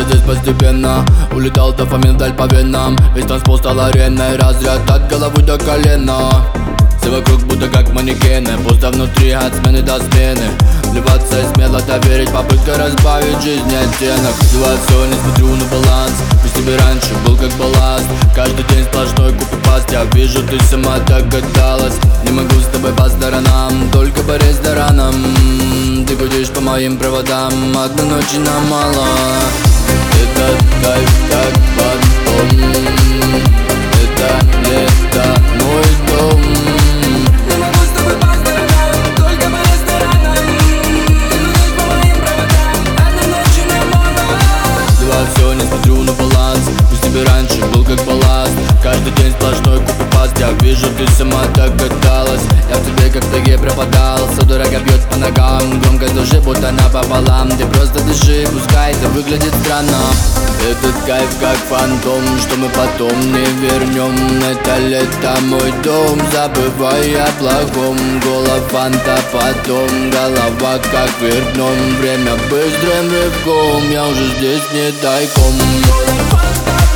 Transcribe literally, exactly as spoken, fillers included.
здесь постепенно улетал дофамин вдаль по венам. Весь танцпол стал ареной, разряд от головы до колена. Все вокруг будто как манекены, пусто внутри от смены до смены. Вливаться и смело доверить, попытка разбавить жизнь оттенок. Делаю все, не смотрю на баланс, пусть тебе раньше был как балласт. Каждый день сплошной копипаст, я вижу, ты сама догадалась. Не могу с тобой по сторонам, только по ресторанам. Ты гудишь по моим проводам, одной ночи нам мало. Этот кайф как фантом, это лето, мой дом. Не могу с тобой по сторонам, только по ресторанам. Ты гудишь по моим проводам, одной ночи нам мало. Делаю все, не смотрю на баланс, пусть тебе раньше был как балласт. Каждый день сплошной копипаст, я вижу, ты сама догадалась. Я в тебе как в тайге пропадал, судорога бьет по ногам. Громкость души будто напополам, ты просто дыши, пускай это выглядит странно. Этот кайф как фантом, что мы потом не вернем. Это лето, мой дом, забывай о плохом. Голова фанта потом, голова как вверх дном. Время быстрым рывком, я уже здесь не тайком. Фанта